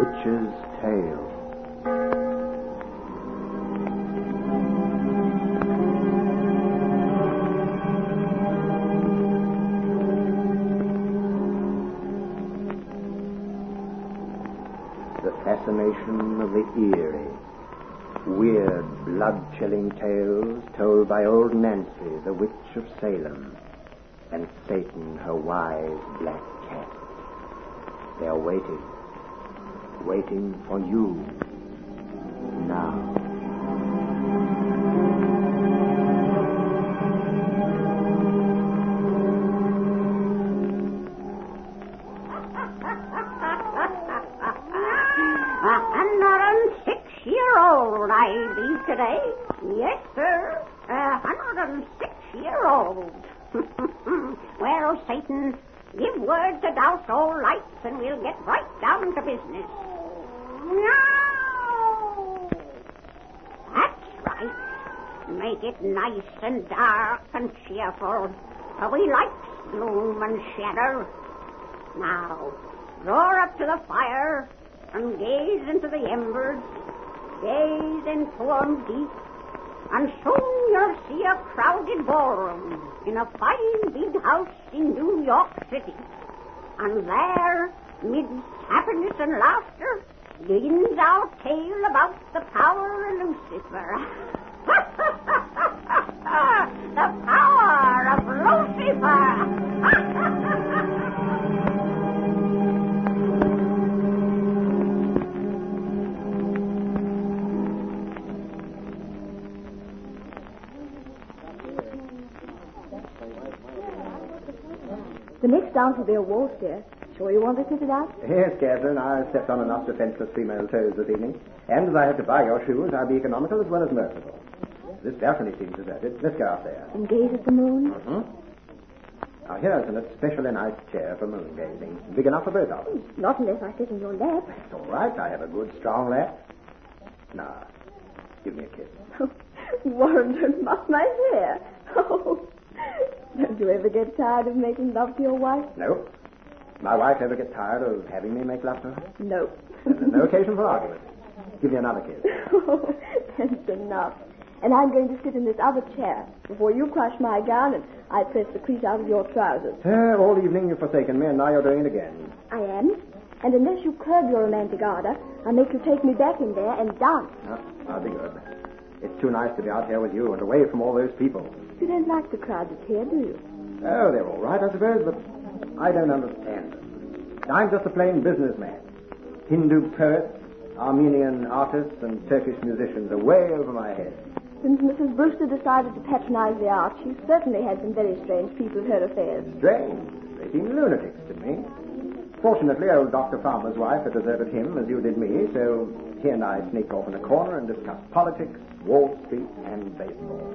Witch's Tale. The fascination of the eerie, weird, blood-chilling tales told by old Nancy, the witch of Salem, and Satan, her wise black cat. They are waiting for you now. I be today. Yes, sir. 106-year-old. Well, Satan, give word to douse all lights and we'll get right down to business. No! That's right. Make it nice and dark and cheerful, for we like gloom and shadow. Now, draw up to the fire and gaze into the embers. Gaze into 'em deep, and soon you'll see a crowded ballroom in a fine big house in New York City. And there, midst happiness and laughter, begins our tale about the power of Lucifer. The power of Lucifer! The next dance will be a waltz, dear. Sure you want to sit it out? Yes, Catherine, I stepped on enough defenseless female toes this evening. And as I have to buy your shoes, I'll be economical as well as merciful. This balcony seems deserted. Let's go out there. And gaze at the moon? Mm-hmm. Now, here's an especially nice chair for moon gazing. Big enough for both of us. Not unless I sit in your lap. It's all right. I have a good, strong lap. Now, give me a kiss. Warren, don't muff my hair. Oh, don't you ever get tired of making love to your wife? No. My wife ever get tired of having me make love to her? No. There's no occasion for argument. Give me another kiss. Oh, that's enough. And I'm going to sit in this other chair before you crush my gown and I press the crease out of your trousers. All evening you've forsaken me, and now you're doing it again. I am. And unless you curb your romantic ardor, I'll make you take me back in there and dance. I'll be good. It's too nice to be out here with you and away from all those people. You don't like the crowd that's here, do you? Oh, they're all right, I suppose, but I don't understand them. I'm just a plain businessman. Hindu poets, Armenian artists, and Turkish musicians are way over my head. Since Mrs. Brewster decided to patronize the arts, she's certainly had some very strange people at her affairs. Strange? They seem lunatics to me. Fortunately, old Dr. Farmer's wife had deserted him as you did me, so he and I sneaked off in a corner and discussed politics, Wall Street, and baseball.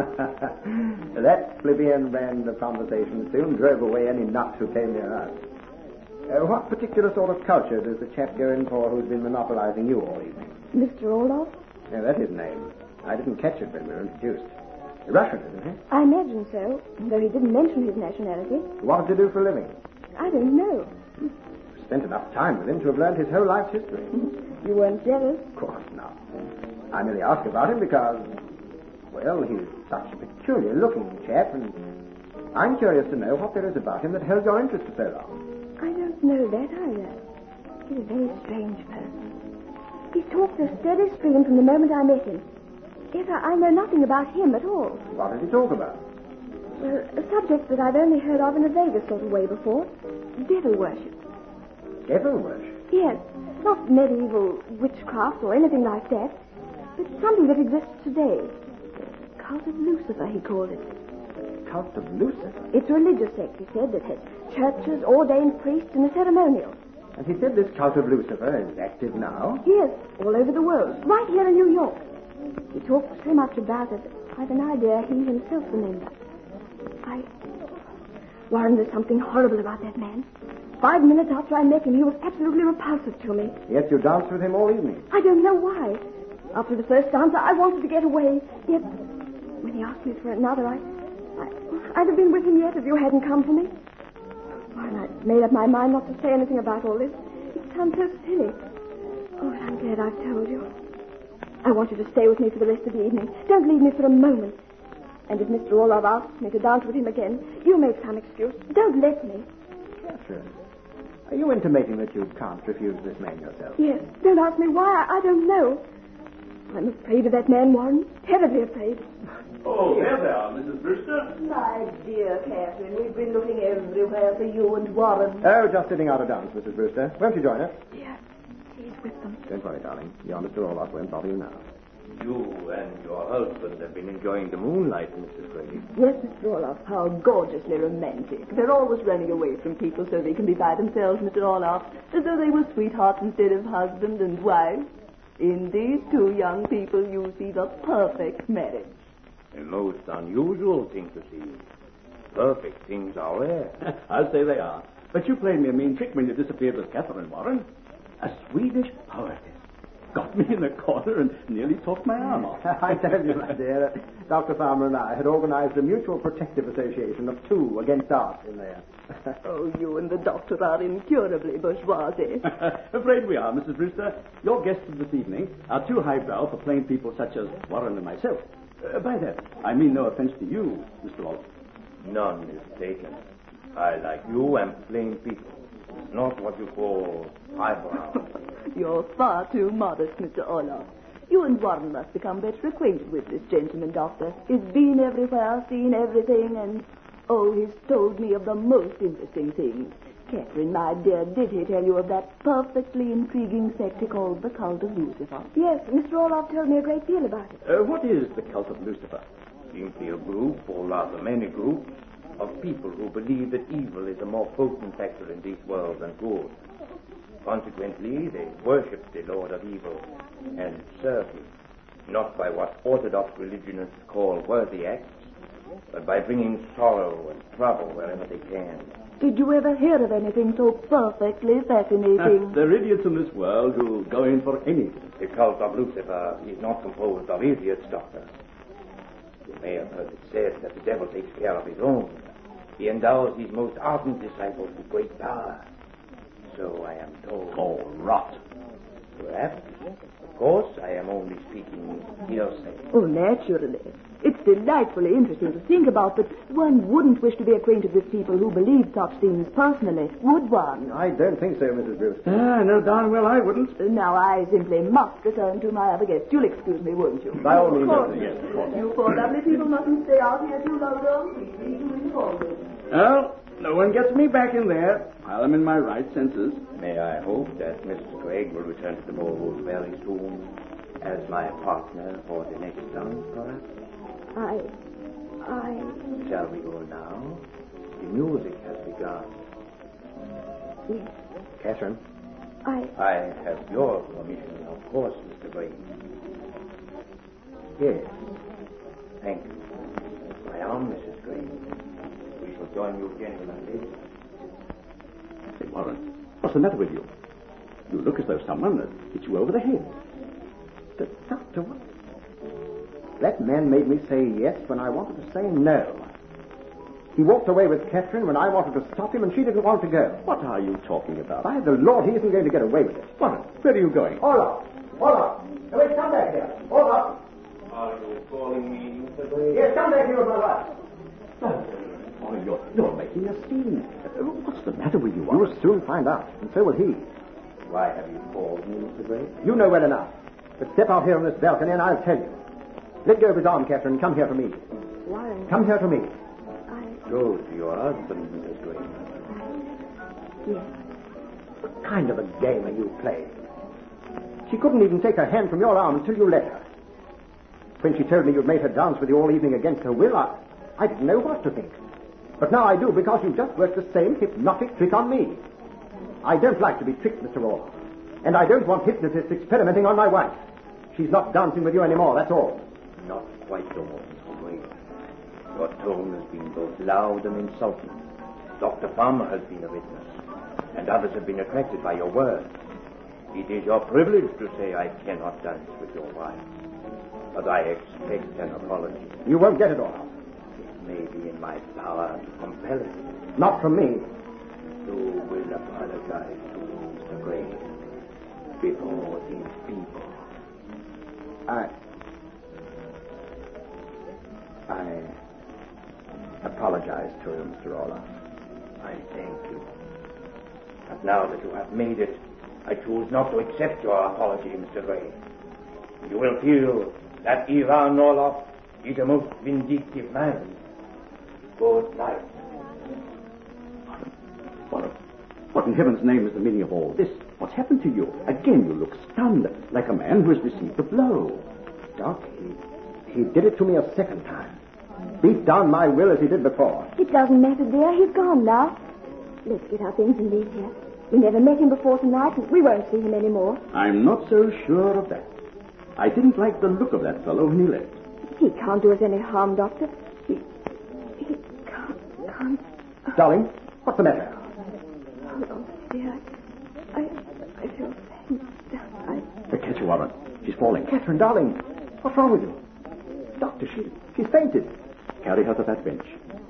That plebeian band of conversation soon drove away any nut who came near us. What particular sort of culture does the chap go in for who's been monopolizing you all evening? Mr. Orloff? Yeah, that's his name. I didn't catch it when we were introduced. Russian, isn't he? I imagine so, though he didn't mention his nationality. What did he do for a living? I don't know. Spent enough time with him to have learned his whole life's history. You weren't jealous? Of course not. I merely asked about him because, well, he's such a peculiar-looking chap, and I'm curious to know what there is about him that held your interest for so long. I don't know that either. He's a very strange person. He talked a steady stream from the moment I met him. Yet I know nothing about him at all. What did he talk about? Well, a subject that I've only heard of in a vaguer sort of way before. Devil worship. Devil worship? Yes. Not medieval witchcraft or anything like that, but something that exists today. Cult of Lucifer, he called it. Cult of Lucifer? It's a religious sect, he said, that has churches, ordained priests, and a ceremonial. And he said this cult of Lucifer is active now? Yes, all over the world, right here in New York. He talked so much about it, I've an idea he himself remembers. Warren, there's something horrible about that man. 5 minutes after I met him, he was absolutely repulsive to me. Yet you danced with him all evening. I don't know why. After the first dance, I wanted to get away. Yet, when he asked me for another, I'd have been with him yet if you hadn't come for me. Warren, I'd made up my mind not to say anything about all this. It sounds so silly. glad I've told you. I want you to stay with me for the rest of the evening. Don't leave me for a moment. And if Mr. Orlov asks me to dance with him again, you make some excuse. Don't let me. Catherine, are you intimating that you can't refuse this man yourself? Yes. Don't ask me why. I don't know. I'm afraid of that man, Warren. Terribly afraid. Oh, there they are, Mrs. Brewster. My dear Catherine, we've been looking everywhere for you and Warren. Oh, just sitting out a dance, Mrs. Brewster. Won't you join us? Yes. He's with them. Don't worry, darling. Your Mr. Orlov won't bother you now. You and your husband have been enjoying the moonlight, Mrs. Gray. Yes, Mr. Orloff, how gorgeously romantic. They're always running away from people so they can be by themselves, Mr. Orloff, as though they were sweethearts instead of husband and wife. In these two young people, you see the perfect marriage. A most unusual thing to see. Perfect things are rare. I'll say they are. But you played me a mean trick when you disappeared with Catherine, Warren. A Swedish poetess. Got me in a corner and nearly talked my arm off. I tell you, my dear, Dr. Farmer and I had organized a mutual protective association of two against art in there. Oh, you and the doctor are incurably bourgeoisie. Afraid we are, Mrs. Brewster. Your guests of this evening are too highbrow for plain people such as Warren and myself. By that, I mean no offense to you, Mr. Olson. None is taken. I, like you, am plain people. It's not what you call highbrow. You're far too modest, Mr. Orloff. You and Warren must become better acquainted with this gentleman, Doctor. He's been everywhere, seen everything, and, he's told me of the most interesting things. Catherine, my dear, did he tell you of that perfectly intriguing sect he called the Cult of Lucifer? Yes, Mr. Orlov told me a great deal about it. What is the Cult of Lucifer? Simply a group, or rather many groups, of people who believe that evil is a more potent factor in this world than good. Consequently, they worship the Lord of Evil and serve him, not by what orthodox religionists call worthy acts, but by bringing sorrow and trouble wherever they can. Did you ever hear of anything so perfectly fascinating? There are idiots in this world who go in for anything. The Cult of Lucifer is not composed of idiots, Doctor. You may have heard it said that the devil takes care of his own. He endows his most ardent disciples with great power. So I am told. Oh, rot. Perhaps. Of course, I am only speaking hearsay. Oh, naturally. It's delightfully interesting to think about, but one wouldn't wish to be acquainted with people who believe such things personally, would one? I don't think so, Mrs. Brewster. No, darn well I wouldn't. Now, I simply must return to my other guest. You'll excuse me, won't you? By all means, Yes, of course. You poor lovely people mustn't stay out here too long, though. Please be too informed. Well, no one gets me back in there while I'm in my right senses. May I hope that Mr. Craig will return to the ballroom very soon as my partner for the next dance, perhaps? Shall we go now? The music has begun. Yes. Catherine. I have your permission, of course, Mr. Gray. Yes. Thank you. My arm, Mrs. Gray. We shall join you gentlemen later. Say, Warren, what's the matter with you? You look as though someone had hit you over the head. Doctor, what? That man made me say yes when I wanted to say no. He walked away with Catherine when I wanted to stop him, and she didn't want to go. What are you talking about? By the Lord, he isn't going to get away with it. Warren, where are you going? Orlov! Wait, come back here. Orlov! Are you calling me, Mr. Gray? Yes, come back here with my wife. Oh, you're making a scene. What's the matter with you, Warren? You'll soon find out, and so will he. Why have you called me, Mr. Gray? You know well enough. But step out here on this balcony, and I'll tell you. Let go of his arm, Catherine, and come here to me. Warren. Come here to me. Go to your husband, Mrs. Gray. Yes. What kind of a game are you playing? She couldn't even take her hand from your arm until you let her. When she told me you'd made her dance with you all evening against her will, I didn't know what to think. But now I do, because you just worked the same hypnotic trick on me. I don't like to be tricked, Mr. Orlov. And I don't want hypnotists experimenting on my wife. She's not dancing with you anymore, that's all. Not quite all, Mr. Gray. Your tone has been both loud and insulting. Dr. Farmer has been a witness, and others have been attracted by your words. It is your privilege to say I cannot dance with your wife, but I expect an apology. You won't get it, Orlov. It may be in my power to compel it. Not from me. You will apologize to Mr. Gray. before these people. I apologize to you, Mr. Olaf. I thank you. But now that you have made it, I choose not to accept your apology, Mr. Ray. You will feel that Ivan Olaf is a most vindictive man. Good night. What in heaven's name is the meaning of all this? What's happened to you? Again, you look stunned, like a man who has received a blow. Doc, he did it to me a second time. Beat down my will as he did before. It doesn't matter, dear. He's gone now. Let's get our things and leave here. We never met him before tonight, and we won't see him anymore. I'm not so sure of that. I didn't like the look of that fellow when he left. He can't do us any harm, Doctor. He can't. Darling, what's the matter? Oh, dear. I feel faint. Catch her, Warren. She's falling. Catherine, darling, what's wrong with you? Doctor, she's fainted. Carry her to that bench.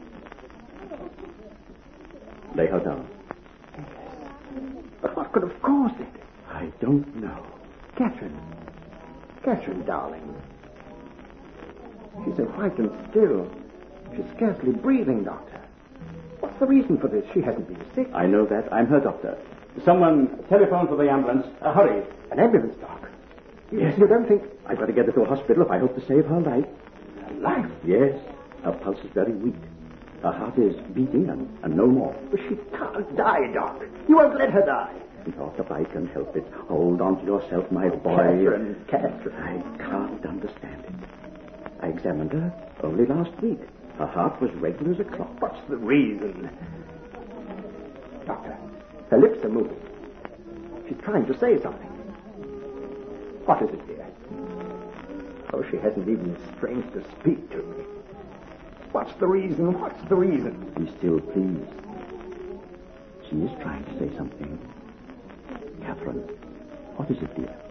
Lay her down. But what could have caused it? I don't know. Catherine, darling. She's so white and still. She's scarcely breathing, Doctor. What's the reason for this? She hasn't been sick. I know that. I'm her doctor. Someone telephone for the ambulance. Hurry. An ambulance, Doc? Yes. You don't think... I've got to get her to a hospital if I hope to save her life. Her life? Yes. Her pulse is very weak. Her heart is beating and no more. But she can't die, Doc. You won't let her die. Not if I can help it. Hold on to yourself, my boy. Catherine. I can't understand it. I examined her only last week. Her heart was regular as a clock. What's the reason? Doctor, her lips are moving. She's trying to say something. What is it, dear? Oh, she hasn't even strength to speak to me. What's the reason? Be still, please. She is trying to say something. Catherine, what is it, dear?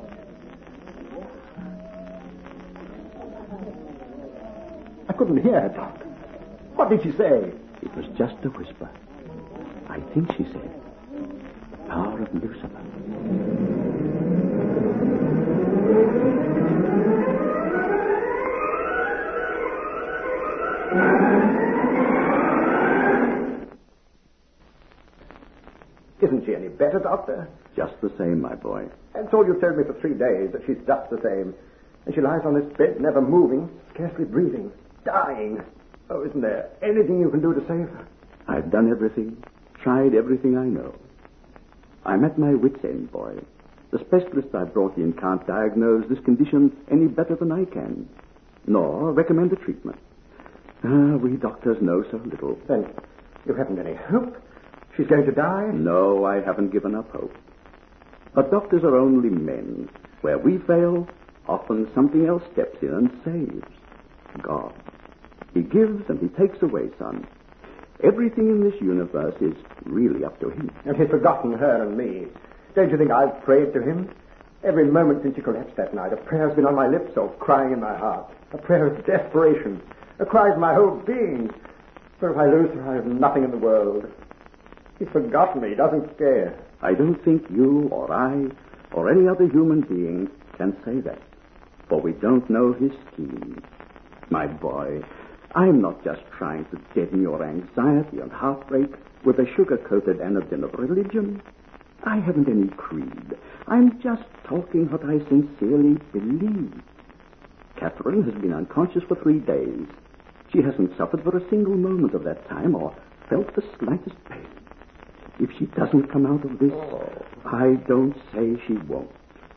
I couldn't hear her, Doc. What did she say? It was just a whisper. I think she said, "The power of Lucifer." Isn't she any better, Doctor? Just the same, my boy. That's all you've told me for 3 days, that she's just the same. And she lies on this bed, never moving, scarcely breathing, dying. Oh, isn't there anything you can do to save her? I've done everything, tried everything I know. I'm at my wit's end, boy. The specialist I brought in can't diagnose this condition any better than I can, nor recommend a treatment. We doctors know so little. Then you haven't any hope? She's going to die? No, I haven't given up hope. But doctors are only men. Where we fail, often something else steps in and saves. God. He gives and he takes away, son. Everything in this universe is really up to him. And he's forgotten her and me. Don't you think I've prayed to him? Every moment since she collapsed that night, a prayer's been on my lips, or crying in my heart. A prayer of desperation. A cry of my whole being. For if I lose her, I have nothing in the world. He's forgotten me. He doesn't care. I don't think you or I or any other human being can say that. For we don't know his schemes. My boy, I'm not just trying to deaden your anxiety and heartbreak with a sugar-coated anodyne of religion. I haven't any creed. I'm just talking what I sincerely believe. Catherine has been unconscious for 3 days. She hasn't suffered for a single moment of that time or felt the slightest pain. If she doesn't come out of this, I don't say she won't.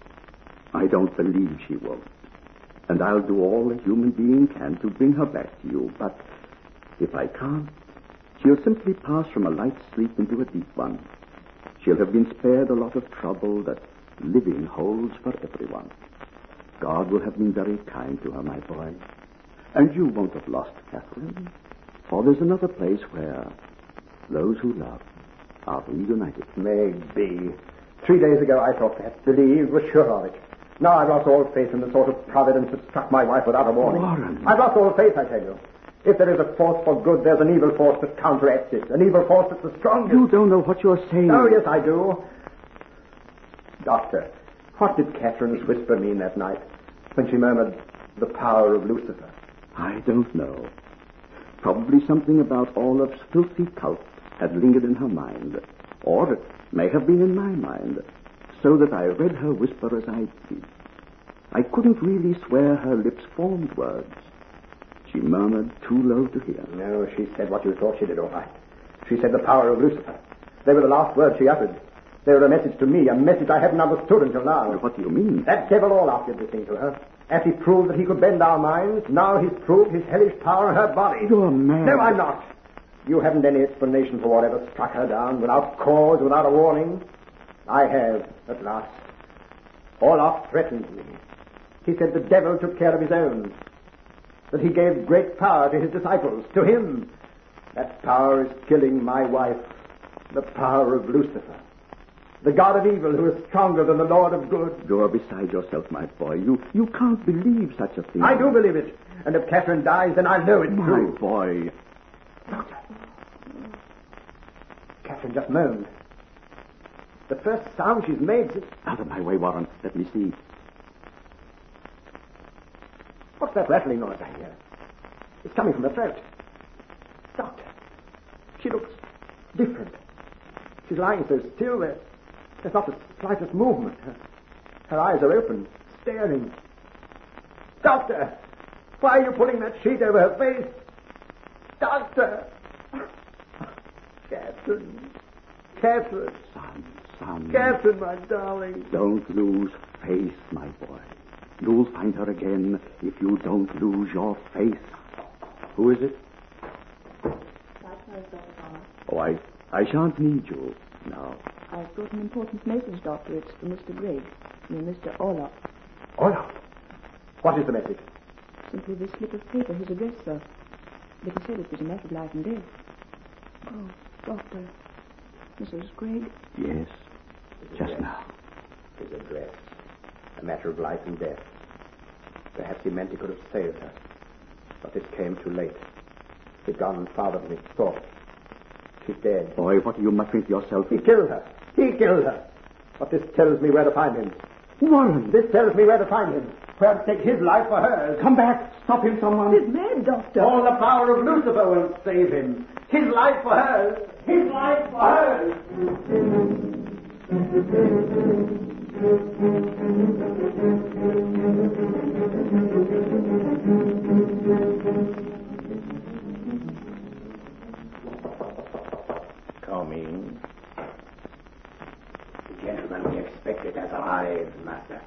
I don't believe she won't. And I'll do all a human being can to bring her back to you. But if I can't, she'll simply pass from a light sleep into a deep one. She'll have been spared a lot of trouble that living holds for everyone. God will have been very kind to her, my boy. And you won't have lost Catherine. For there's another place where those who love are reunited. Maybe. 3 days ago I thought that, believed, was sure of it. Now I've lost all faith in the sort of providence that struck my wife without a warning. Warren. I've lost all faith, I tell you. If there is a force for good, there's an evil force that counteracts it. An evil force that's the strongest. You don't know what you're saying. Oh, yes, I do. Doctor, What did Catherine's whisper mean that night when she murmured, "the power of Lucifer"? I don't know. Probably something about Olaf's filthy cult had lingered in her mind, or it may have been in my mind, so that I read her whisper as I did. I couldn't really swear her lips formed words. She murmured too low to hear. No, she said what you thought she did, all right. She said the power of Lucifer. They were the last words she uttered. They were a message to me, a message I hadn't understood until now. What do you mean? That devil Olaf did this thing to her. As he proved that he could bend our minds, now he's proved his hellish power in her body. You're mad. No, I'm not. You haven't any explanation for whatever struck her down, without cause, without a warning. I have, at last. Olaf threatened me. He said the devil took care of his own, that he gave great power to his disciples, to him. That power is killing my wife, the power of Lucifer, the god of evil who is stronger than the Lord of good. You're beside yourself, my boy. You can't believe such a thing. I do believe it. And if Catherine dies, then I know it's true. My boy. Doctor. Catherine just moaned. The first sound she's made since... Out of my way, Warren. Let me see. What's that rattling noise I hear? It's coming from her throat. Doctor, she looks different. She's lying so still there. There's not the slightest movement. Her eyes are open, staring. Doctor, why are you putting that sheet over her face? Doctor! Catherine. Catherine. Son. Catherine, my darling. Don't lose faith, my boy. You'll find her again if you don't lose your faith. Who is it? Oh, I shan't need you now. I've brought an important message, Doctor. It's for Mr. Gregg. Mr. Olaf. Olaf? What is the message? Simply this slip of paper, his address, sir. But he said it was a matter of life and death. Oh, Doctor. Mrs. Gregg? Yes, just now. His address. A matter of life and death. Perhaps he meant he could have saved her. But this came too late. He'd gone farther than he thought. She's dead. Boy, what are you muttering to yourself? He killed her. He killed her. But this tells me where to find him. Warren! This tells me where to find him. Where to take his life for hers. Come back! Stop him, someone! He's mad, Doctor. All the power of Lucifer will save him. His life for hers. His life for hers. Come in. The gentleman we expected has arrived, Master.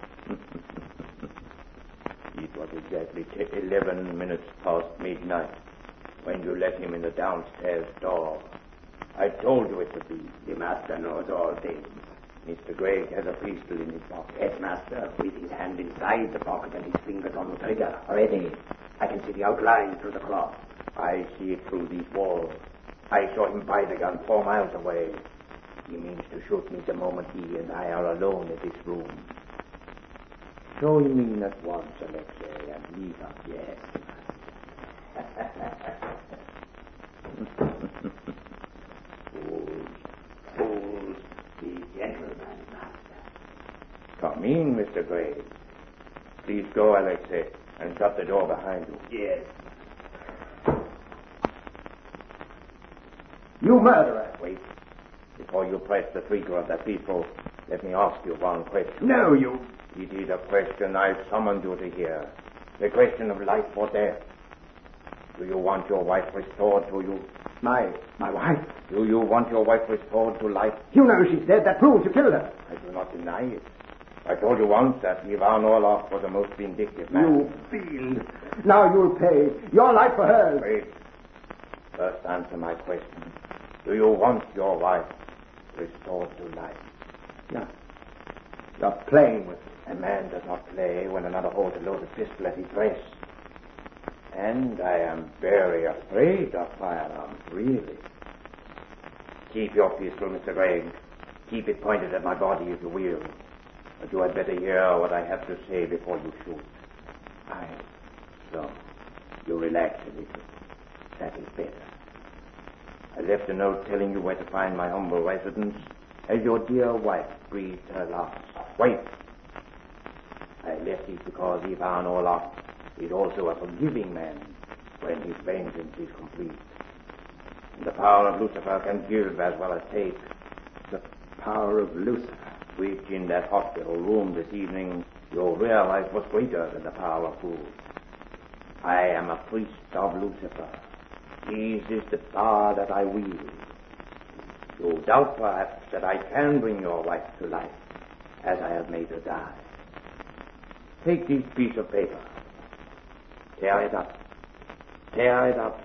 It was exactly 11 minutes past midnight when you let him in the downstairs door. I told you it would be. The Master knows all things. Mr. Gregg has a pistol in his pocket. Yes, Master, with his hand inside the pocket and his fingers on the trigger. Ready. I can see the outline through the cloth. I see it through these walls. I saw him buy the gun 4 miles away. He means to shoot me the moment he and I are alone in this room. Show him in at once, Alexei, and leave us. Yes. Fools, the gentleman, Master. Come in, Mr. Gregg. Please go, Alexei, and shut the door behind you. Yes. You murderer. Wait. Before you press the trigger of that pistol, let me ask you one question. No, you... It is a question I've summoned you to hear. The question of life or death. Do you want your wife restored to you? My wife? Do you want your wife restored to life? You know she's dead. That proves you killed her. I do not deny it. I told you once that Ivan Orlov was the most vindictive man. You fiend. Now you'll pay. Your life for hers. Wait. First answer my question. Do you want your wife restored to life? No. You're playing with me. A man does not play when another holds a loaded pistol at his breast. And I am very afraid of firearms, really. Keep your pistol, Mr. Gregg. Keep it pointed at my body if you will. But you had better hear what I have to say before you shoot. So, you relax a little. That is better. I left a note telling you where to find my humble residence as your dear wife breathed her last. Wait. I left it because Ivan Olaf is also a forgiving man when his vengeance is complete. And the power of Lucifer can give as well as take. The power of Lucifer. Which in that hospital room this evening you realized was greater than the power of food. I am a priest of Lucifer. His is the power that I wield. You doubt perhaps that I can bring your wife to life as I have made her die. Take this piece of paper. Tear it up. Tear it up.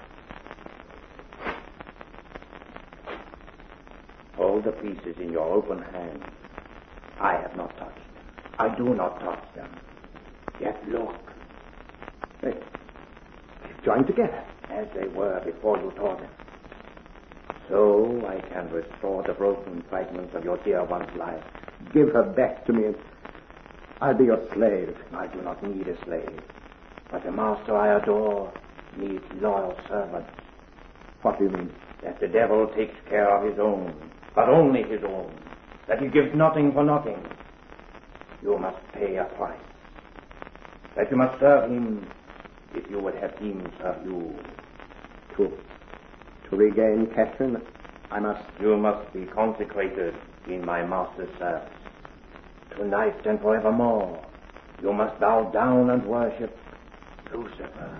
Hold the pieces in your open hand. I have not touched them. I do not touch them. Yet look. They've joined together. As they were before you tore them. So I can restore the broken fragments of your dear one's life. Give her back to me and I'll be your slave. I do not need a slave. But the master I adore needs loyal servants. What do you mean? That the devil takes care of his own, but only his own. That he gives nothing for nothing. You must pay a price. That you must serve him if you would have him serve you. To regain Catherine, I must... You must be consecrated in my master's service. Tonight and forevermore, you must bow down and worship Lucifer.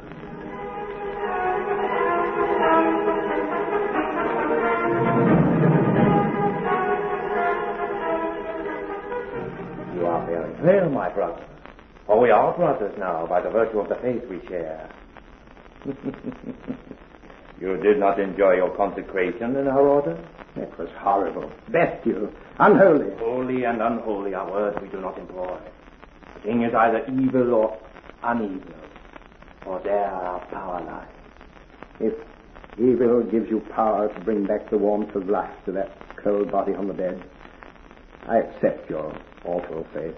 You are very well, my brother. For we are brothers now by the virtue of the faith we share. You did not enjoy your consecration in our order? It was horrible. Bestial. Unholy. Holy and unholy are words we do not employ. The thing is either evil or unevel. For there our power lies. If evil gives you power to bring back the warmth of life to that cold body on the bed, I accept your awful faith.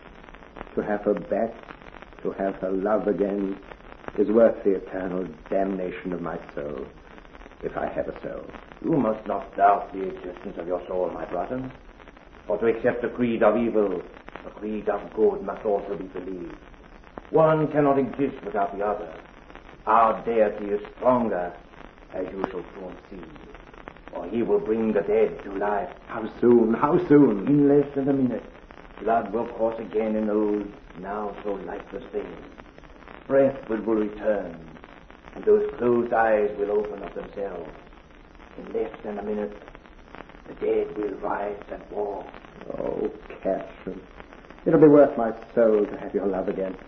To have her back, to have her love again, is worth the eternal damnation of my soul, if I have a soul. You must not doubt the existence of your soul, my brother. For to accept the creed of evil, the creed of good must also be believed. One cannot exist without the other. Our deity is stronger, as you shall soon see. For he will bring the dead to life. How soon? How soon? In less than a minute. Blood will course again in those now so lifeless veins. Breath will return, and those closed eyes will open of themselves. In less than a minute, the dead will rise and walk. Oh, Catherine, it'll be worth my soul to have your love again.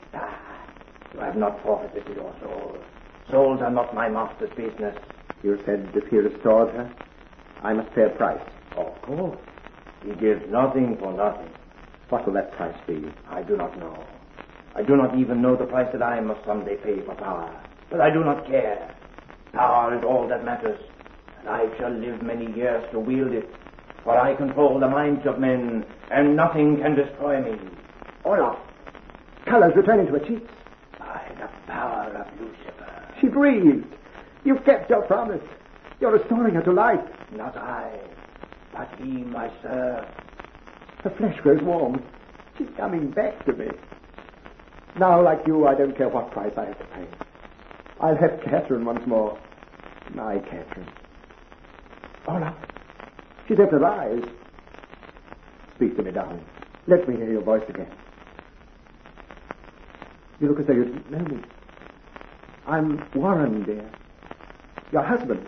You have not forfeited your soul. Souls are not my master's business. You said if he restored her, I must pay a price. Of course. He gives nothing for nothing. What will that price be? I do not know. I do not even know the price that I must someday pay for power. But I do not care. Power is all that matters, and I shall live many years to wield it. For I control the minds of men, and nothing can destroy me. Olaf, color's returning to her cheeks. By the power of Lucifer. She breathed. You've kept your promise. You're restoring her to life. Not I, but he, my sir. Her flesh grows warm. She's coming back to me. Now, like you, I don't care what price I have to pay. I'll have Catherine once more. My Catherine. Olaf, she's opened her eyes. Speak to me, darling. Let me hear your voice again. You look as though you know me. I'm Warren, dear. Your husband.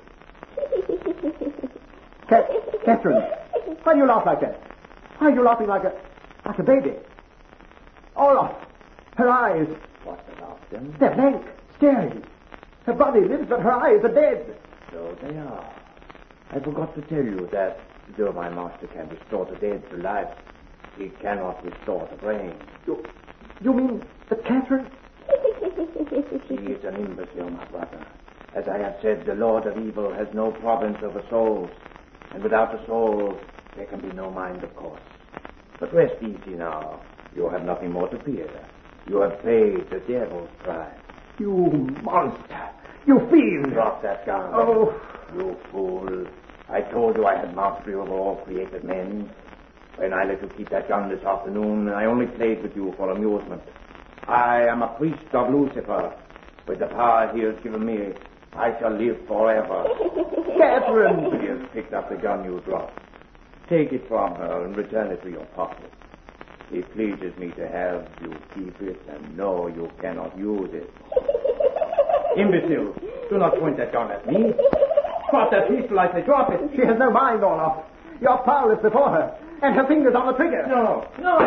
Catherine, why do you laugh like that? Why are you laughing like a baby? Olaf, her eyes. What about them? They're blank, staring. Her body lives, but her eyes are dead. So they are. I forgot to tell you that though my master can restore the dead to life, he cannot restore the brain. You mean that Catherine? She is an imbecile, my brother. As I have said, the Lord of Evil has no province over souls, and without a soul, there can be no mind, of course. But rest easy now. You have nothing more to fear. You have paid the devil's price. You monster! You fiend! Drop that gun. Oh! You fool. I told you I had mastery over all created men. When I let you keep that gun this afternoon, I only played with you for amusement. I am a priest of Lucifer. With the power he has given me, I shall live forever. Catherine! She has picked up the gun you dropped. Take it from her and return it to your pocket. It pleases me to have you keep it and know you cannot use it. Imbecile, do not point that gun at me. Drop that pistol, I say, drop it. She has no mind, Orloff. You're powerless before her, and her fingers on the trigger. No.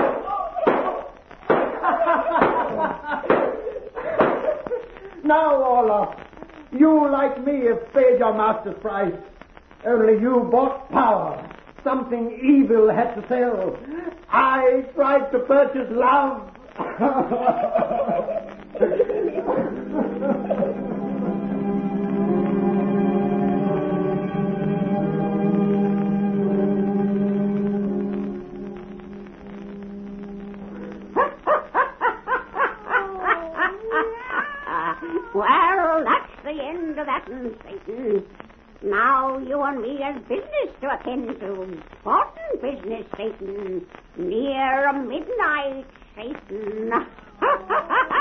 Now, Orloff, you, like me, have paid your master's price. Only you bought power. Something evil had to sell. I tried to purchase love. Well, that's the end of that, Satan. Now you and me has business to attend to. Important business, Satan. Near midnight, Satan.